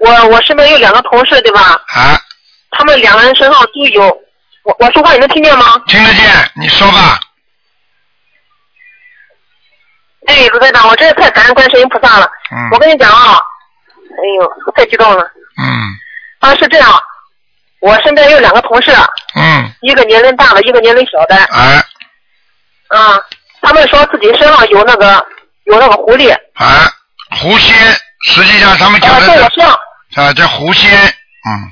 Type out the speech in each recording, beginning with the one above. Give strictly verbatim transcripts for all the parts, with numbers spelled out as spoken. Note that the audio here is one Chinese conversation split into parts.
我我身边有两个同事，对吧？ 啊。 他们两个人身上都有，我我说话你能听见吗？ 听得见，你说吧。 哎，卢台长，我真是太感恩观世音菩萨了。 嗯。 我跟你讲啊，哎呦，太激动了。 嗯。 啊，是这样，我身边有两个同事。 嗯。 一个年龄大的，一个年龄小的。 哎。 啊，他们说自己身上有那个有那个狐狸。 哎，狐仙，实际上他们讲的是。 啊，在我身上。 啊，叫狐仙，嗯。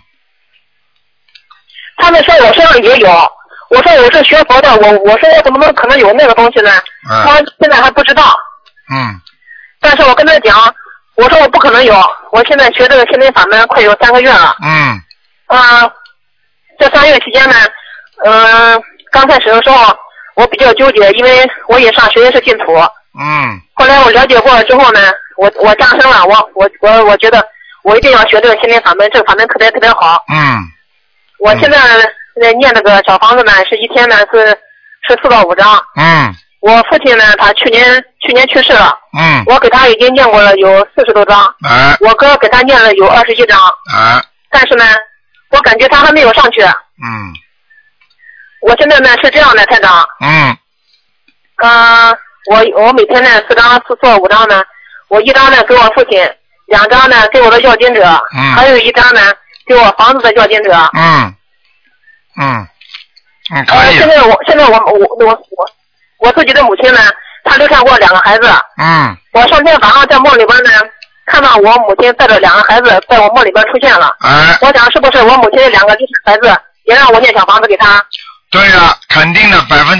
他们说我身上也有，我说我是学佛的，我我说我怎么能可能有那个东西呢？ 嗯。 他现在还不知道。 嗯。 但是我跟他讲，我说我不可能有，我现在学这个心灵法门快有三个月了。 嗯。 啊，这三个月期间呢，嗯、呃，刚开始的时候我比较纠结，因为我也上学也是净土。 嗯。 后来我了解过了之后呢，我我加深了，我我我我觉得我一定要学这个心灵法门，这个法门特别特别好。 嗯。 我现在念那个小房子呢，是一天呢是是四到五张。 嗯。 我父亲呢，他去年去年去世了。 嗯。 我给他已经念过了有四十多张。 哎。 我哥给他念了有二十一张。 哎。 但是呢，我感觉他还没有上去。 嗯。 我现在呢是这样的，台长。 嗯。 呃，我我每天呢四张四做五张呢，我一张呢给我父亲，两张呢给我的要经者， 嗯。 还有一张呢给我房子的要经者。 嗯。嗯。嗯，可呃， 以。 现在我现在我我我我我自己的母亲呢，她流产过两个孩子。 嗯。 我上天晚上在梦里边呢，看到我母亲带着两个孩子在我梦里边出现了。 哎。 我想是不是我母亲的两个流产孩子也让我念小房子给她？ 对呀、肯定的，百分。